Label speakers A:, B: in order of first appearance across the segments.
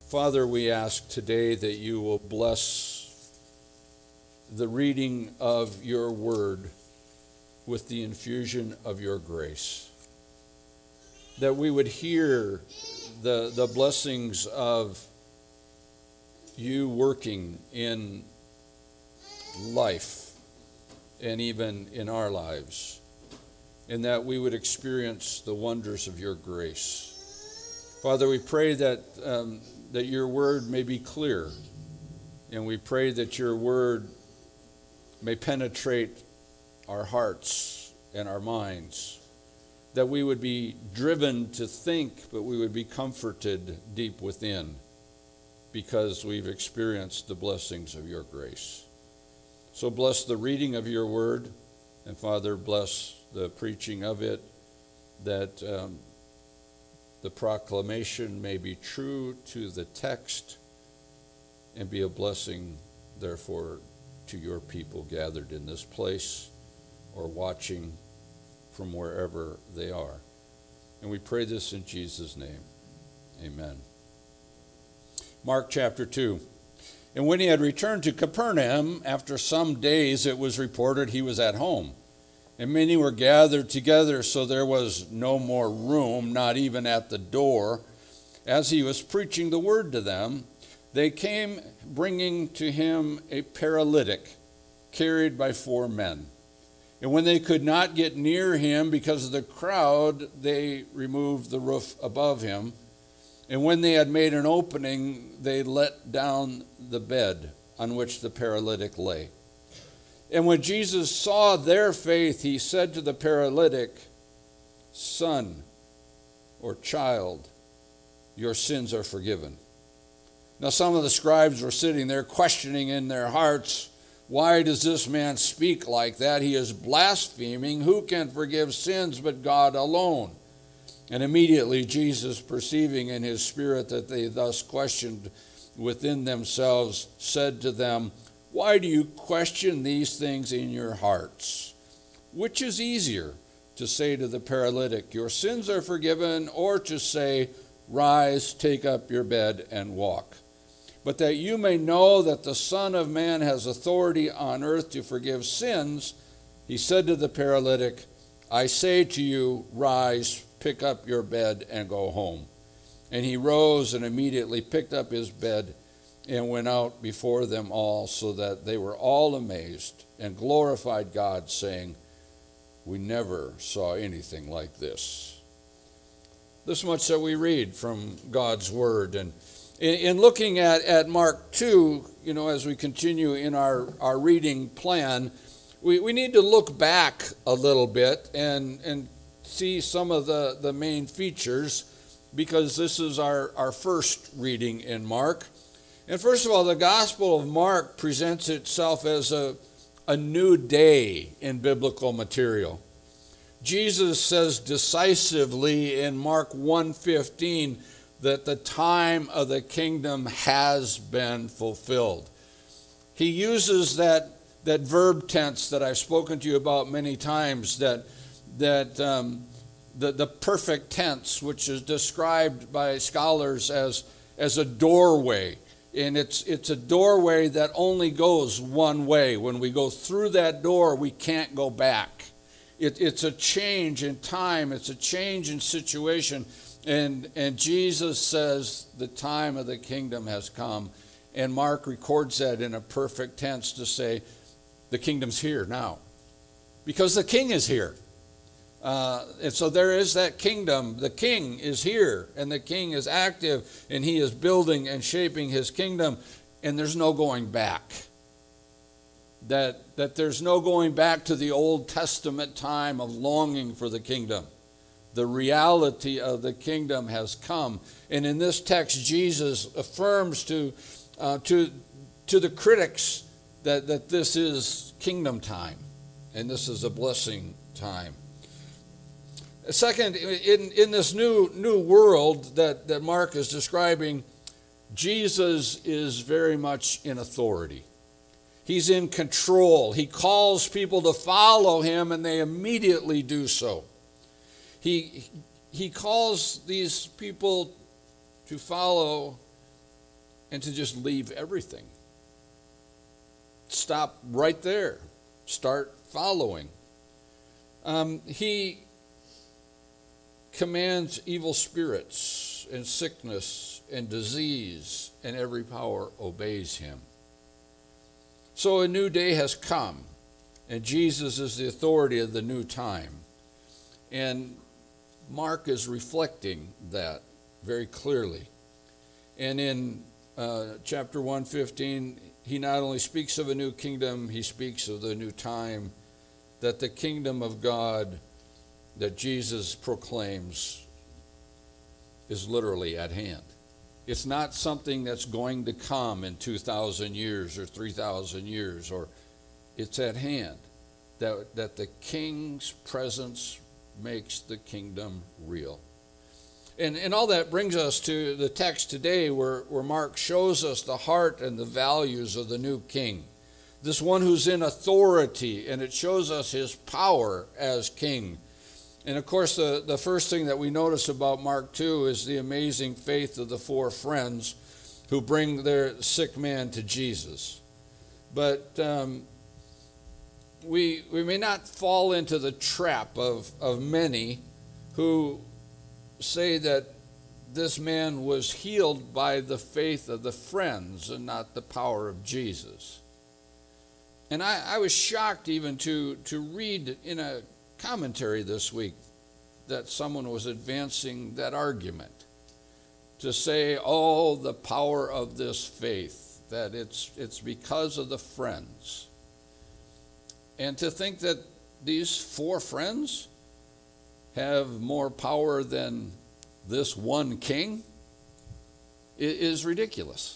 A: Father, we ask today that you will bless the reading of your word with the infusion of your grace. That we would hear the blessings of you working in life and even in our lives, and that we would experience the wonders of your grace. Father, we pray that your word may be clear, and we pray that your word may penetrate our hearts and our minds, that we would be driven to think, but we would be comforted deep within because we've experienced the blessings of your grace. So bless the reading of your word, and Father, bless the preaching of it, that the proclamation may be true to the text and be a blessing, therefore, to your people gathered in this place or watching from wherever they are. And we pray this in Jesus' name. Amen. Mark chapter 2. And when he had returned to Capernaum, after some days it was reported he was at home. And many were gathered together, so there was no more room, not even at the door. As he was preaching the word to them, they came bringing to him a paralytic, carried by 4 men. And when they could not get near him because of the crowd, they removed the roof above him. And when they had made an opening, they let down the bed on which the paralytic lay. And when Jesus saw their faith, he said to the paralytic, "Son," or child, "your sins are forgiven." Now some of the scribes were sitting there questioning in their hearts, "Why does this man speak like that? He is blaspheming. Who can forgive sins but God alone?" And immediately Jesus, perceiving in his spirit that they thus questioned within themselves, said to them, "Why do you question these things in your hearts? Which is easier, to say to the paralytic, 'Your sins are forgiven,' or to say, 'Rise, take up your bed and walk'? But that you may know that the Son of Man has authority on earth to forgive sins," he said to the paralytic, "I say to you, rise, pick up your bed and go home." And he rose and immediately picked up his bed and went out before them all, so that they were all amazed and glorified God, saying, "We never saw anything like this." This much that we read from God's word. And in looking at Mark 2, as we continue in our reading plan, we need to look back a little bit and see some of the main features, because this is our first reading in Mark. And first of all, the Gospel of Mark presents itself as a new day in biblical material. Jesus says decisively in Mark 1:15 that the time of the kingdom has been fulfilled. He uses that verb tense that I've spoken to you about many times, the perfect tense, which is described by scholars as a doorway. And it's a doorway that only goes one way. When we go through that door, we can't go back. It's a change in time. It's a change in situation. And Jesus says the time of the kingdom has come. And Mark records that in a perfect tense to say the kingdom's here now, because the king is here. And so there is that kingdom. The king is here, and the king is active, and he is building and shaping his kingdom, and there's no going back. That there's no going back to the Old Testament time of longing for the kingdom. The reality of the kingdom has come. And in this text, Jesus affirms to the critics that this is kingdom time, and this is a blessing time. Second, in this new world that Mark is describing, Jesus is very much in authority. He's in control. He calls people to follow him, and they immediately do so. He calls these people to follow and to just leave everything. Stop right there. Start following. He commands evil spirits and sickness and disease, and every power obeys him. So a new day has come, and Jesus is the authority of the new time. And Mark is reflecting that very clearly. And in chapter 1:15, he not only speaks of a new kingdom, he speaks of the new time, that the kingdom of God that Jesus proclaims is literally at hand. It's not something that's going to come in 2,000 years or 3,000 years, or it's at hand. That the king's presence makes the kingdom real. And all that brings us to the text today where Mark shows us the heart and the values of the new king. This one who's in authority, and it shows us his power as king. And of course, the first thing that we notice about Mark 2 is the amazing faith of the four friends who bring their sick man to Jesus. But we may not fall into the trap of many who say that this man was healed by the faith of the friends and not the power of Jesus. And I was shocked even to read in a commentary this week that someone was advancing that argument, to say, oh, the power of this faith, that it's because of the friends. And to think that these four friends have more power than this one king is ridiculous.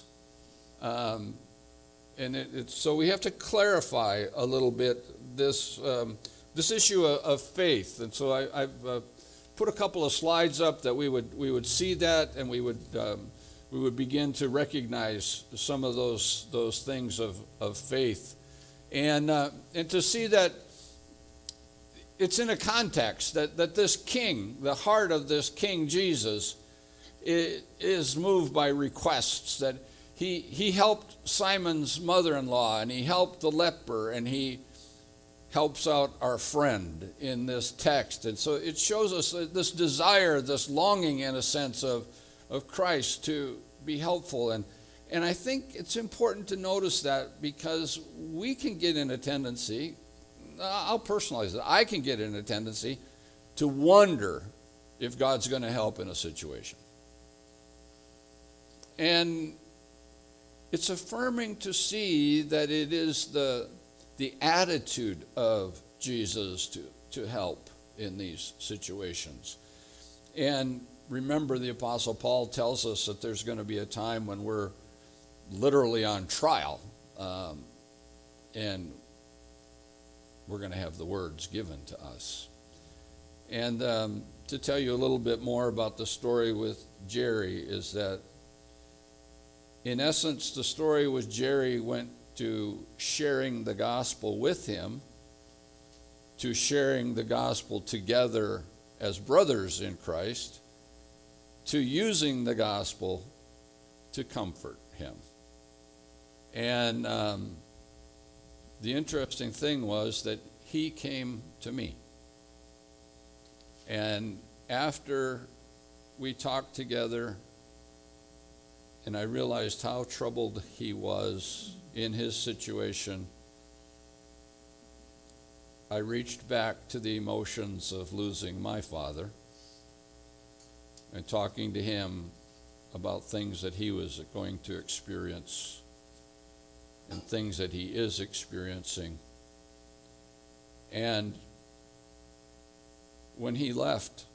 A: So we have to clarify a little bit this issue of faith. And so I've put a couple of slides up that we would see that, and we would begin to recognize some of those things of faith, and to see that it's in a context that this king, the heart of this King Jesus, is moved by requests. That he helped Simon's mother-in-law, and he helped the leper, and he helps out our friend in this text. And so it shows us this desire, this longing, in a sense, of Christ to be helpful. And I think it's important to notice that, because we can get in a tendency, I'll personalize it, I can get in a tendency to wonder if God's going to help in a situation. And it's affirming to see that it is the attitude of Jesus to help in these situations. And remember, the Apostle Paul tells us that there's going to be a time when we're literally on trial, and we're going to have the words given to us. And to tell you a little bit more about the story with Jerry is that, in essence, the story with Jerry went to sharing the gospel with him, to sharing the gospel together as brothers in Christ, to using the gospel to comfort him. And the interesting thing was that he came to me. And after we talked together, and I realized how troubled he was in his situation, I reached back to the emotions of losing my father and talking to him about things that he was going to experience and things that he is experiencing. And when he left,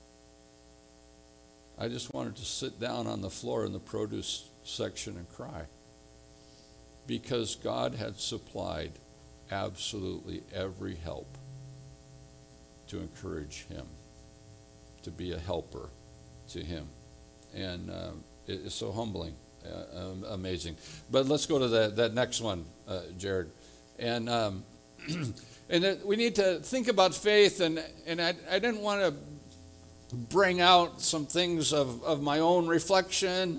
A: I just wanted to sit down on the floor in the produce section and cry, because God had supplied absolutely every help to encourage him, to be a helper to him. And it's so humbling, amazing. But let's go to that next one, Jared. And and we need to think about faith, and I didn't want to bring out some things of my own reflection,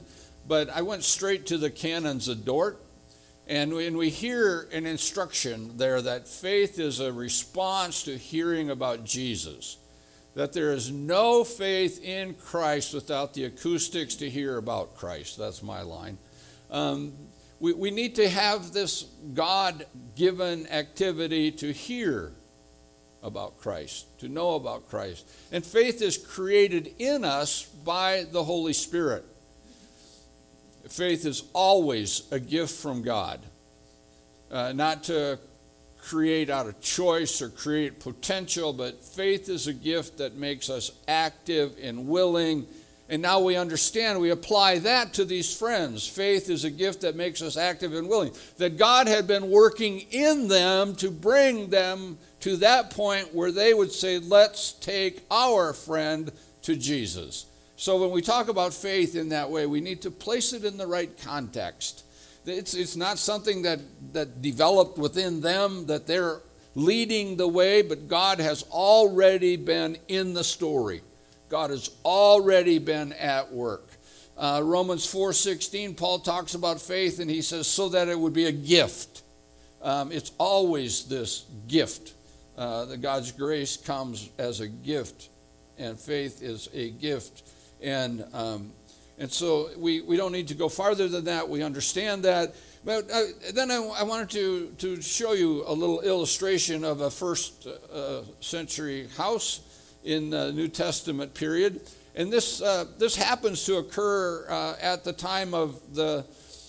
A: but I went straight to the canons of Dort. And we hear an instruction there that faith is a response to hearing about Jesus. That there is no faith in Christ without the acoustics to hear about Christ. That's my line. We need to have this God-given activity to hear about Christ, to know about Christ. And faith is created in us by the Holy Spirit. Faith is always a gift from God, not to create out of choice or create potential, but faith is a gift that makes us active and willing. And now we understand, we apply that to these friends. Faith is a gift that makes us active and willing. That God had been working in them to bring them to that point where they would say, let's take our friend to Jesus. So when we talk about faith in that way, we need to place it in the right context. It's not something that developed within them, that they're leading the way, but God has already been in the story. God has already been at work. Romans 4:16, Paul talks about faith, and he says, so that it would be a gift. It's always this gift. That God's grace comes as a gift, and faith is a gift. And so we don't need to go farther than that. We understand that. But then I wanted to show you a little illustration of a first century house in the New Testament period. And this happens to occur at the time of the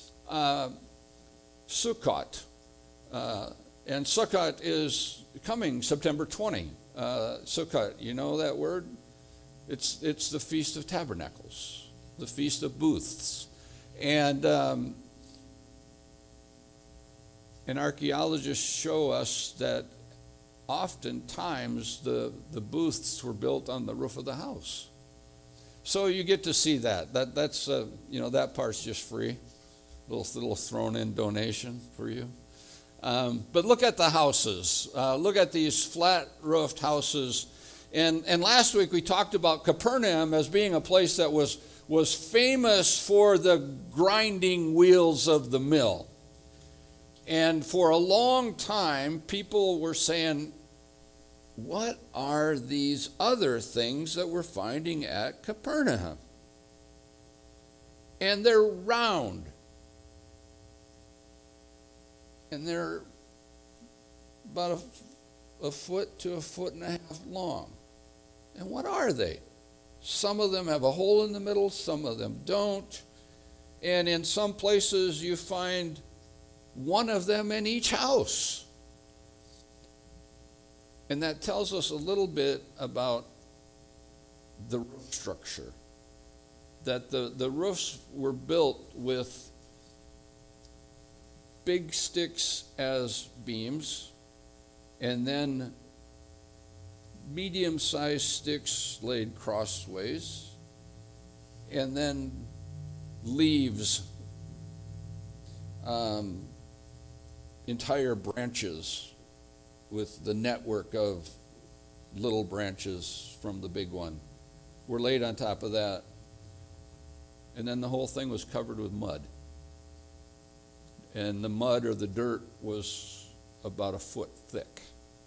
A: Sukkot. And Sukkot is coming September 20. Sukkot, you know that word? It's the Feast of Tabernacles, the Feast of Booths. And archaeologists show us that oftentimes the booths were built on the roof of the house. So you get to see that. That's that part's just free. Little thrown in donation for you. But look at the houses. Look at these flat roofed houses. And last week we talked about Capernaum as being a place that was famous for the grinding wheels of the mill. And for a long time, people were saying, what are these other things that we're finding at Capernaum? And they're round. And they're about a foot to a foot and a half long. And what are they? Some of them have a hole in the middle, some of them don't. And in some places you find one of them in each house. And that tells us a little bit about the roof structure. That the roofs were built with big sticks as beams, and then medium-sized sticks laid crossways, and then leaves, entire branches with the network of little branches from the big one were laid on top of that. And then the whole thing was covered with mud. And the mud or the dirt was about a foot thick.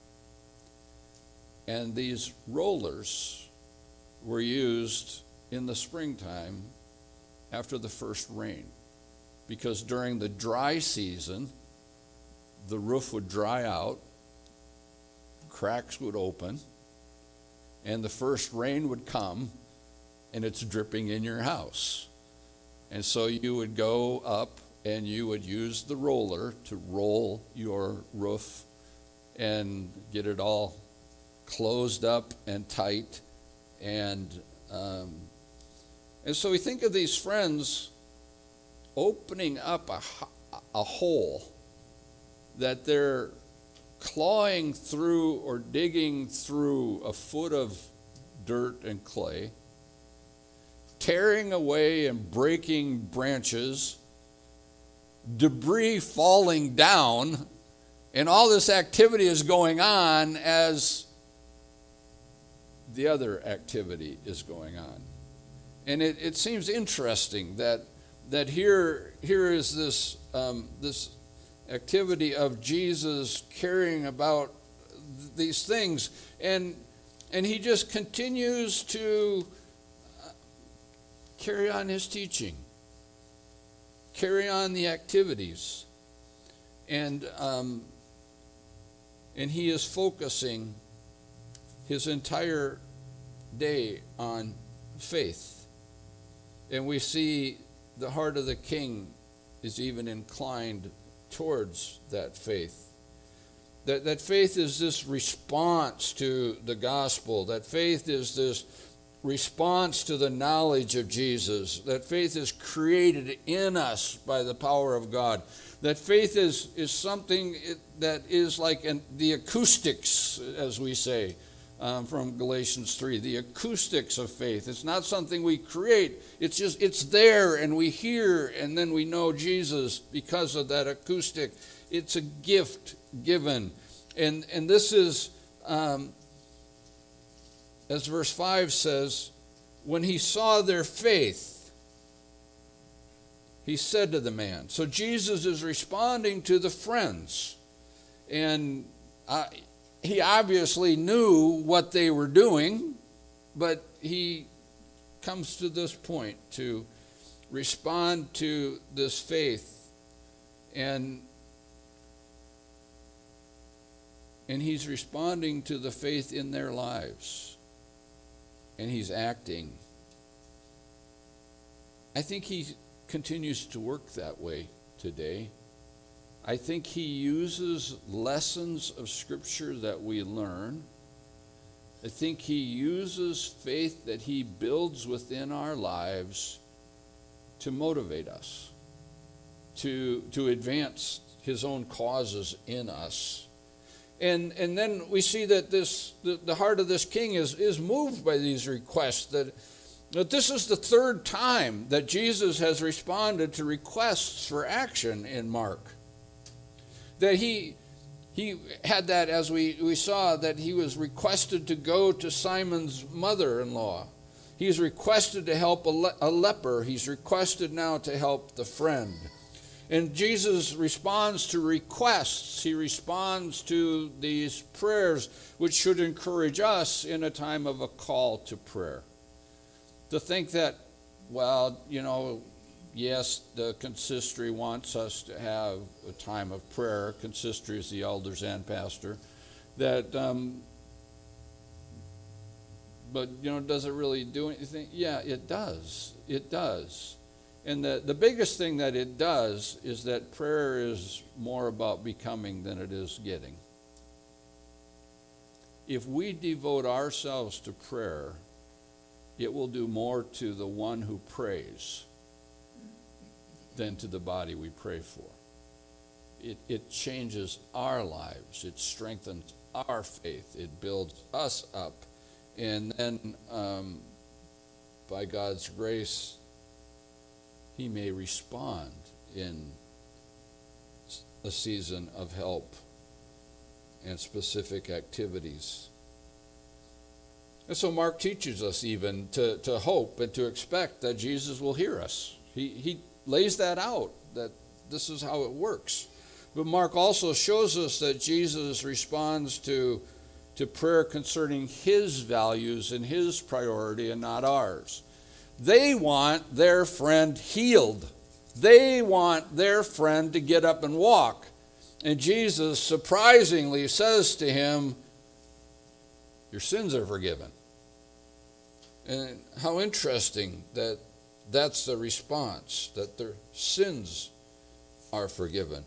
A: And these rollers were used in the springtime after the first rain, because during the dry season, the roof would dry out, cracks would open, and the first rain would come, and it's dripping in your house. And so you would go up and you would use the roller to roll your roof and get it all closed up and tight. And so we think of these friends opening up a hole that they're clawing through or digging through a foot of dirt and clay, tearing away and breaking branches, debris falling down, and all this activity is going on as the other activity is going on. And it seems interesting that that here is this this activity of Jesus caring about these things, and he just continues to carry on his teaching, carry on the activities, and he is focusing his entire day on faith. And we see the heart of the king is even inclined towards that faith. That faith is this response to the gospel. That faith is this response to the knowledge of Jesus. That faith is created in us by the power of God. That faith is something that is like the acoustics, as we say, from Galatians 3, the acoustics of faith. It's not something we create. It's there, and we hear, and then we know Jesus because of that acoustic. It's a gift given. And this is, as verse 5 says, when he saw their faith, he said to the man. So Jesus is responding to the friends. And he obviously knew what they were doing, but he comes to this point to respond to this faith. And he's responding to the faith in their lives. And he's acting. I think he continues to work that way today. I think he uses lessons of Scripture that we learn. I think he uses faith that he builds within our lives to motivate us, to advance his own causes in us. And then we see that the heart of this king is moved by these requests, that this is the third time that Jesus has responded to requests for action in Mark. That he had that, as we saw, that he was requested to go to Simon's mother-in-law. He's requested to help a leper. He's requested now to help the friend. And Jesus responds to requests. He responds to these prayers, which should encourage us in a time of a call to prayer. To think that, well, yes, the consistory wants us to have a time of prayer. Consistory is the elders and pastor. That, but does it really do anything? Yeah, it does. It does. And the biggest thing that it does is that prayer is more about becoming than it is getting. If we devote ourselves to prayer, it will do more to the one who prays than to the body we pray for. It changes our lives. It strengthens our faith. It builds us up. And then by God's grace, he may respond in a season of help and specific activities. And so Mark teaches us even to hope and to expect that Jesus will hear us. He lays that out, that this is how it works. But Mark also shows us that Jesus responds to prayer concerning his values and his priority and not ours. They want their friend healed. They want their friend to get up and walk. And Jesus surprisingly says to him, your sins are forgiven. And how interesting that that's the response, that their sins are forgiven.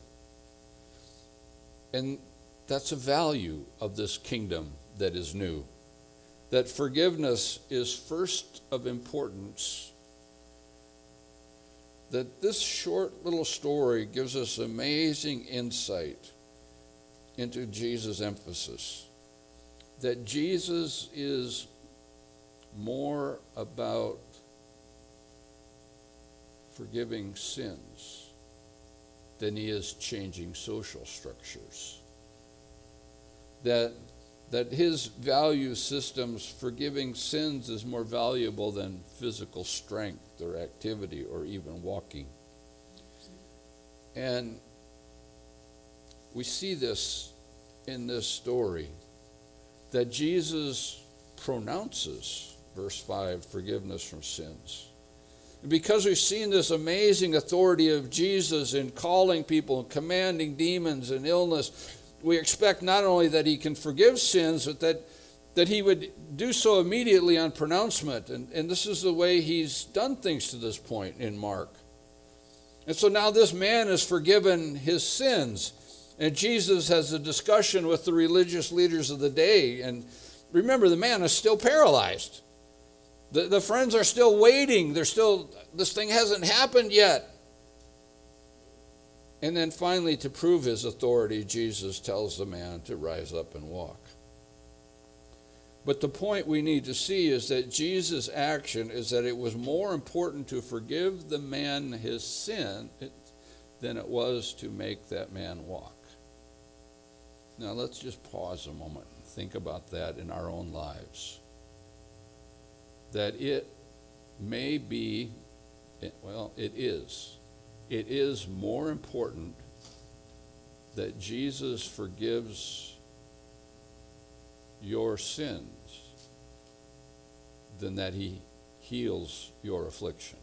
A: And that's a value of this kingdom that is new. That forgiveness is first of importance. That this short little story gives us amazing insight into Jesus' emphasis. That Jesus is more about forgiving sins than he is changing social structures. That that his value systems forgiving sins is more valuable than physical strength or activity or even walking. And we see this in this story, that Jesus pronounces, verse 5, forgiveness from sins. And because we've seen this amazing authority of Jesus in calling people and commanding demons and illness, we expect not only that he can forgive sins, but that he would do so immediately on pronouncement. And this is the way he's done things to this point in Mark. And so now this man is forgiven his sins. And Jesus has a discussion with the religious leaders of the day. And remember, the man is still paralyzed. The friends are still waiting. This thing hasn't happened yet. And then finally, to prove his authority, Jesus tells the man to rise up and walk. But the point we need to see is that Jesus' action is that it was more important to forgive the man his sin than it was to make that man walk. Now let's just pause a moment and think about that in our own lives. That it may be, well, it is more important that Jesus forgives your sins than that he heals your affliction.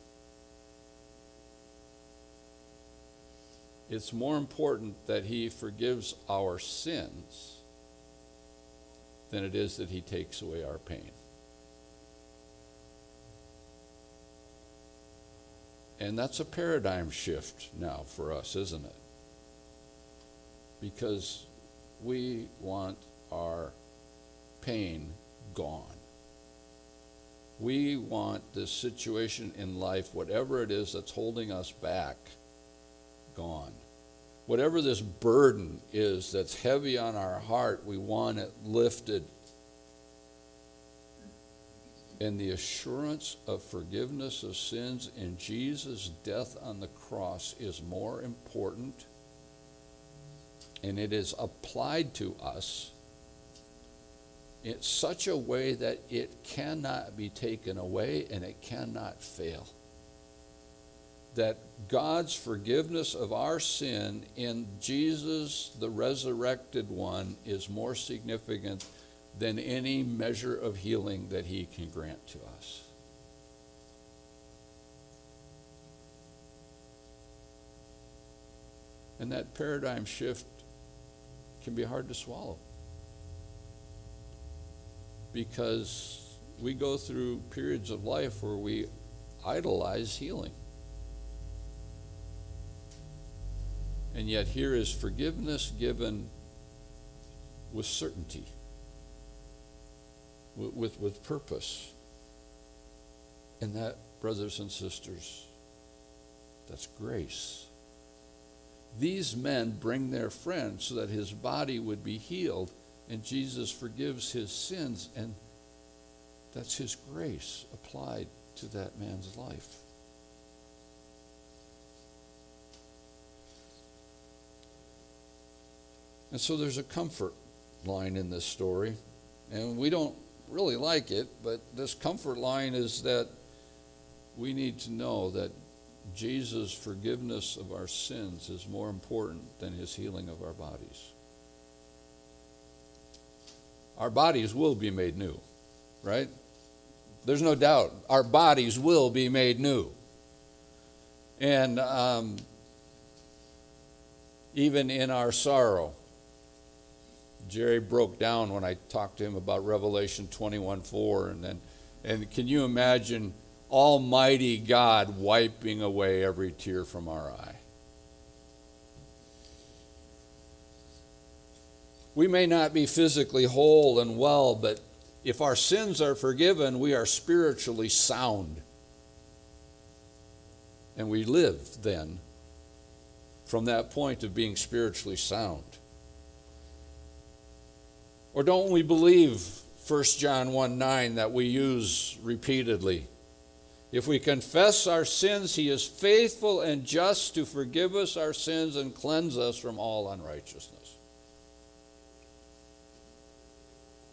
A: It's more important that he forgives our sins than it is that he takes away our pain. And that's a paradigm shift now for us, isn't it? Because we want our pain gone. We want this situation in life, whatever it is that's holding us back, gone. Whatever this burden is that's heavy on our heart, we want it lifted. And the assurance of forgiveness of sins in Jesus' death on the cross is more important, and it is applied to us in such a way that it cannot be taken away and it cannot fail. That God's forgiveness of our sin in Jesus, the resurrected one, is more significant than any measure of healing that he can grant to us. And that paradigm shift can be hard to swallow, because we go through periods of life where we idolize healing. And yet here is forgiveness given with certainty, with purpose. And that, brothers and sisters, that's grace. These men bring their friend so that his body would be healed, and Jesus forgives his sins, and that's his grace applied to that man's life. And so there's a comfort line in this story, and we don't really like it, but this comfort line is that we need to know that Jesus' forgiveness of our sins is more important than his healing of our bodies. Our bodies will be made new, right? There's no doubt. Our bodies will be made new. And even in our sorrow, Jerry broke down when I talked to him about Revelation 21:4, and can you imagine Almighty God wiping away every tear from our eye? We may not be physically whole and well, but if our sins are forgiven, we are spiritually sound. And we live then from that point of being spiritually sound. Or don't we believe 1 John 1:9 that we use repeatedly? If we confess our sins, he is faithful and just to forgive us our sins and cleanse us from all unrighteousness.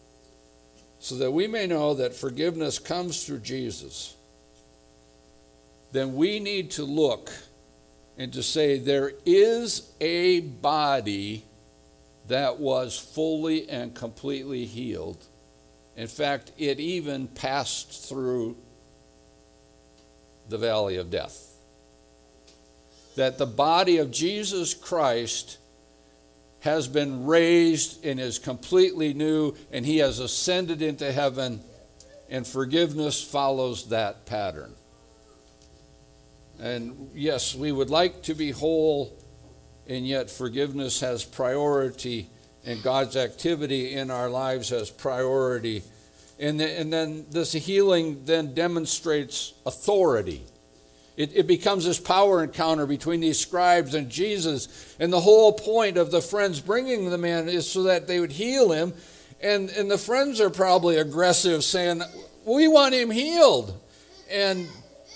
A: so that we may know that forgiveness comes through Jesus, then we need to look and to say there is a body that was fully and completely healed. In fact, it even passed through the valley of death. That the body of Jesus Christ has been raised and is completely new, and he has ascended into heaven, and forgiveness follows that pattern. And yes, we would like to be whole, and yet forgiveness has priority, and God's activity in our lives has priority. And then this healing then demonstrates authority. It becomes this power encounter between these scribes and Jesus. And the whole point of the friends bringing the man is so that they would heal him. And the friends are probably aggressive, saying, we want him healed. And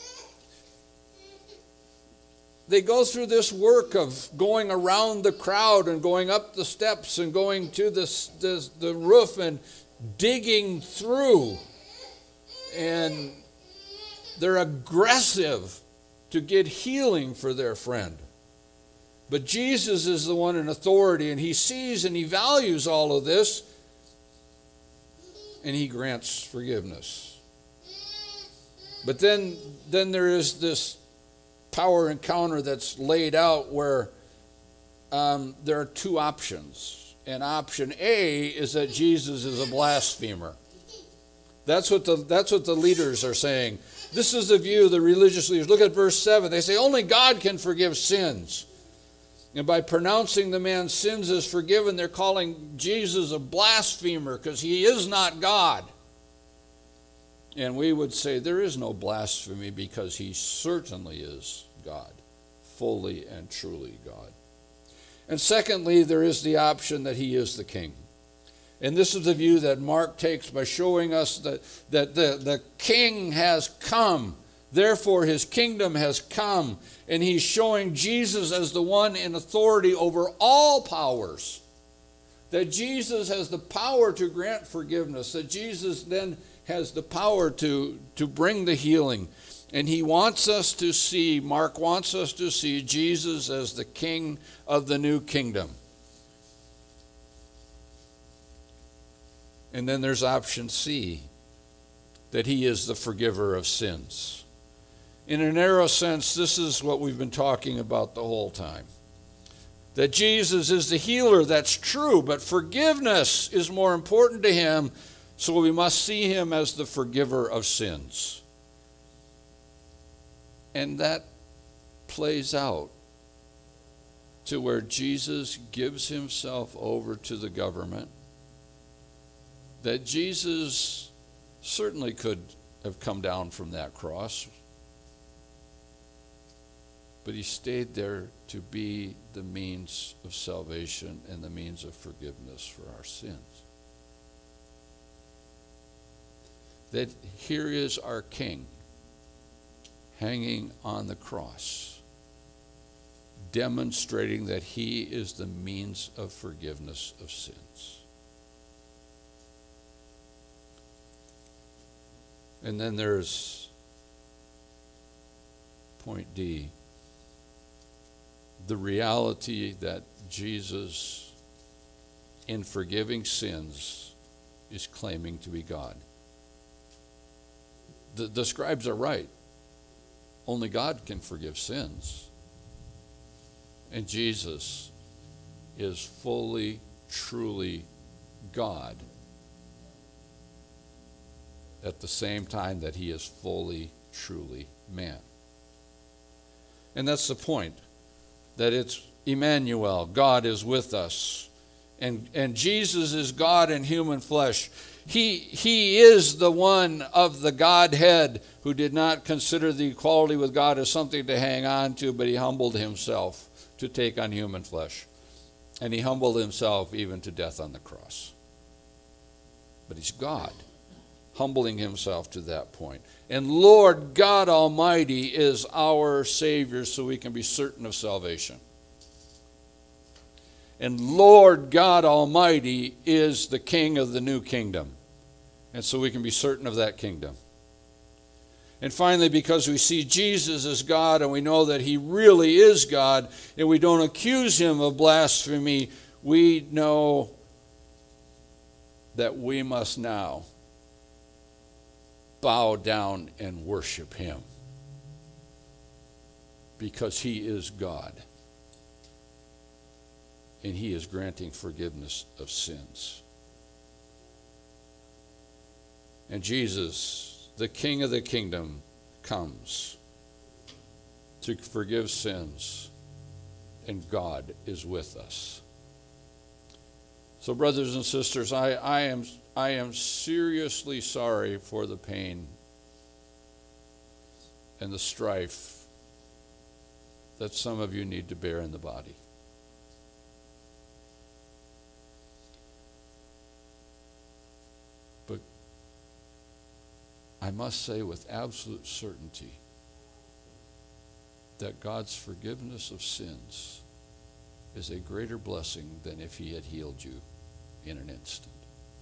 A: they go through this work of going around the crowd and going up the steps and going to the roof and digging through. And they're aggressive to get healing for their friend. But Jesus is the one in authority, and he sees and he values all of this, and he grants forgiveness. But then there is this power encounter that's laid out where there are two options. And option A is that Jesus is a blasphemer. That's what the leaders are saying. This is the view of the religious leaders. Look at verse 7. They say only God can forgive sins. And by pronouncing the man's sins as forgiven, they're calling Jesus a blasphemer because he is not God. And we would say there is no blasphemy because he certainly is God, fully and truly God. And secondly, there is the option that he is the king. And this is the view that Mark takes by showing us that the king has come. Therefore, his kingdom has come. And he's showing Jesus as the one in authority over all powers. That Jesus has the power to grant forgiveness. That Jesus then has the power to bring the healing. And he wants us to see, Mark wants us to see Jesus as the king of the new kingdom. And then there's option C, that he is the forgiver of sins. In a narrow sense, this is what we've been talking about the whole time. That Jesus is the healer, that's true, but forgiveness is more important to him, so we must see him as the forgiver of sins. And that plays out to where Jesus gives himself over to the government. That Jesus certainly could have come down from that cross, but he stayed there to be the means of salvation and the means of forgiveness for our sins. That here is our King hanging on the cross, demonstrating that he is the means of forgiveness of sins. And then there's point D, the reality that Jesus, in forgiving sins, is claiming to be God. The scribes are right. Only God can forgive sins. And Jesus is fully, truly God at the same time that he is fully, truly man. And that's the point, that it's Emmanuel, God is with us. And Jesus is God in human flesh. He is the one of the Godhead who did not consider the equality with God as something to hang on to, but he humbled himself to take on human flesh. And he humbled himself even to death on the cross. But he's God, humbling himself to that point. And Lord God Almighty is our Savior, so we can be certain of salvation. And Lord God Almighty is the King of the new kingdom. And so we can be certain of that kingdom. And finally, because we see Jesus as God and we know that he really is God, and we don't accuse him of blasphemy, we know that we must now bow down and worship him, because he is God and he is granting forgiveness of sins. And Jesus, the King of the kingdom, comes to forgive sins, and God is with us. So, brothers and sisters, I am seriously sorry for the pain and the strife that some of you need to bear in the body. But I must say with absolute certainty that God's forgiveness of sins is a greater blessing than if he had healed you in an instant.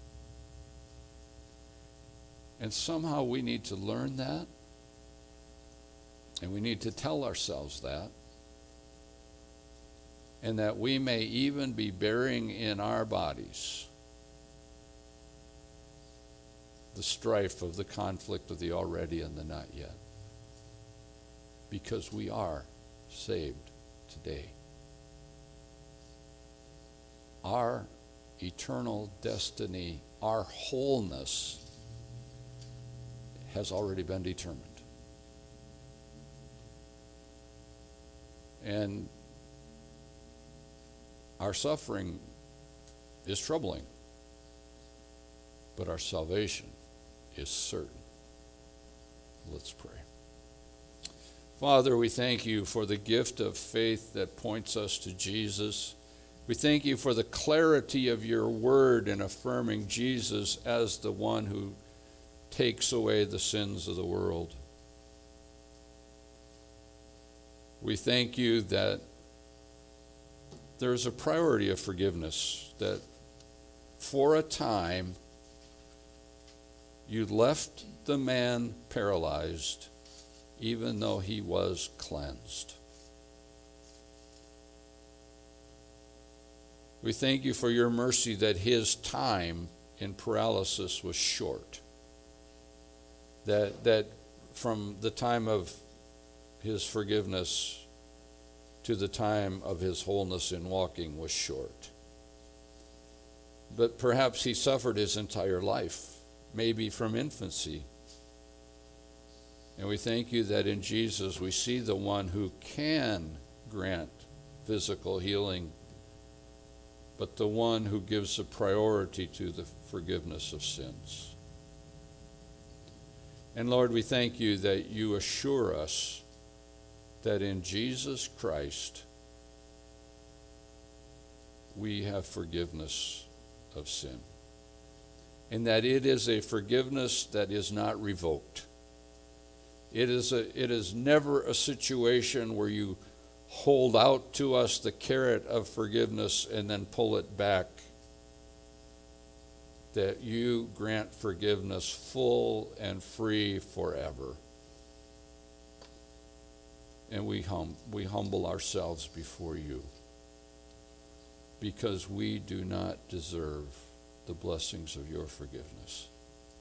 A: And somehow we need to learn that, and we need to tell ourselves that, and that we may even be bearing in our bodies the strife of the conflict of the already and the not yet, because we are saved today. Our eternal destiny, our wholeness, has already been determined. And our suffering is troubling, but our salvation is certain. Let's pray. Father, we thank you for the gift of faith that points us to Jesus. We thank you for the clarity of your word in affirming Jesus as the one who takes away the sins of the world. We thank you that there's a priority of forgiveness, that for a time you left the man paralyzed even though he was cleansed. We thank you for your mercy that his time in paralysis was short, that from the time of his forgiveness to the time of his wholeness in walking was short. But perhaps he suffered his entire life, maybe from infancy. And we thank you that in Jesus we see the one who can grant physical healing, but the one who gives a priority to the forgiveness of sins. And Lord, we thank you that you assure us that in Jesus Christ we have forgiveness of sin, and that it is a forgiveness that is not revoked. It is never a situation where you hold out to us the carrot of forgiveness and then pull it back. That you grant forgiveness full and free forever. And we humble ourselves before you, because we do not deserve the blessings of your forgiveness.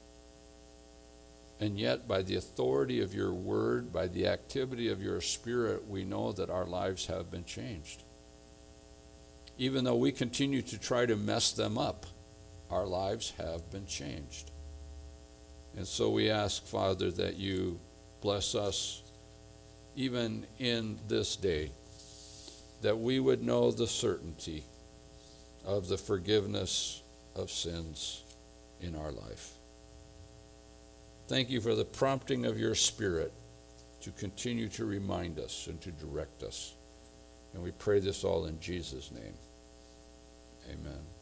A: And yet, by the authority of your word, by the activity of your Spirit, we know that our lives have been changed. Even though we continue to try to mess them up, our lives have been changed. And so we ask, Father, that you bless us even in this day, that we would know the certainty of the forgiveness of sins in our life. Thank you for the prompting of your Spirit to continue to remind us and to direct us. And we pray this all in Jesus' name. Amen.